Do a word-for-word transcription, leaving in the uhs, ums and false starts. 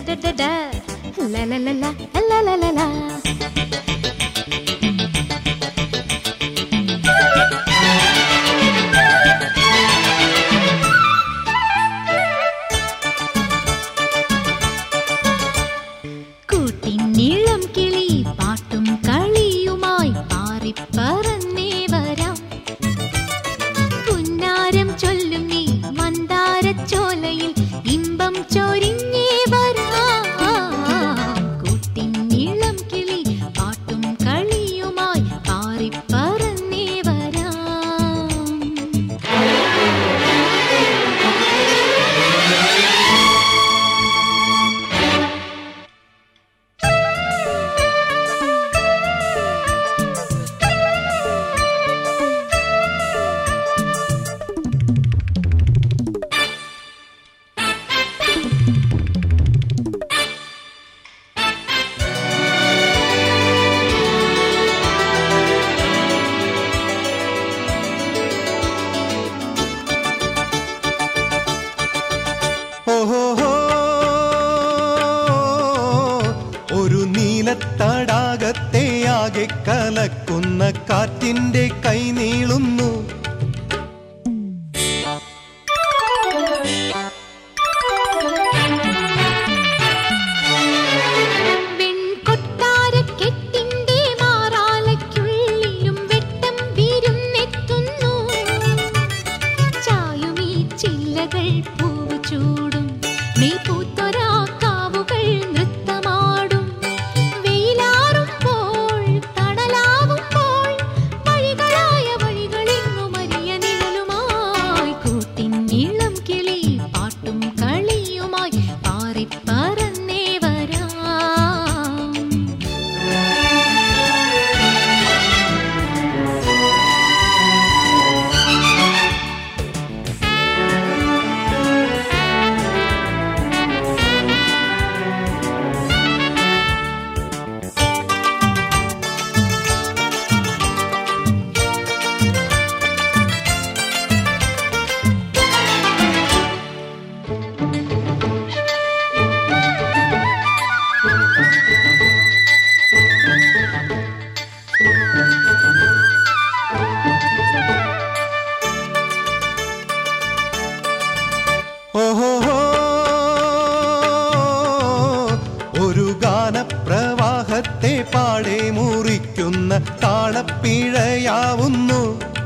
La la la la la la la la. കൂട്ടിനീളം കിളി പാട്ടും കളിയുമായി പാറിപ്പറന്നേ വരാം. പുന്നാരം ചൊല്ലും നീ മന്ദാരച്ചോലയിൽ ഇമ്പം ചൊരിഞ്ഞേ വരാം. കൂട്ടിനീളം കിളി പാട്ടും കളിയുമായി പാറിപ്പറന്നേ വരാം. ഒരു നീലത്തടാകത്തെ ആകെ കലക്കുന്ന കാറ്റിന്റെ കൈ നീളുന്നു. വെൺകൊട്ടാരക്കെട്ടിന്റെ മാറാലയ്ക്കുള്ളിലും വെട്ടം വിരുന്നെത്തുന്നു. ചായുമീ ചില്ലകൾ പൂവ് ചൂടും മെയ് പൂത്തൊരാ കാവുകൾ നൃത്തമാടും. വെയിലാറുമ്പോൾ തണലാവുമ്പോൾ വഴികളായ വഴികളെങ്ങും അരിയ നിഴലുമായി കൂട്ടിനീളം കിളി പാട്ടും കളിയുമായി പാറിപ്പറന്നേ വരാം. ഓഹോ, ഒരു ഗാനപ്രവാഹത്തെ പാടെ മുറിക്കുന്ന താളപ്പിഴയാവുന്നു.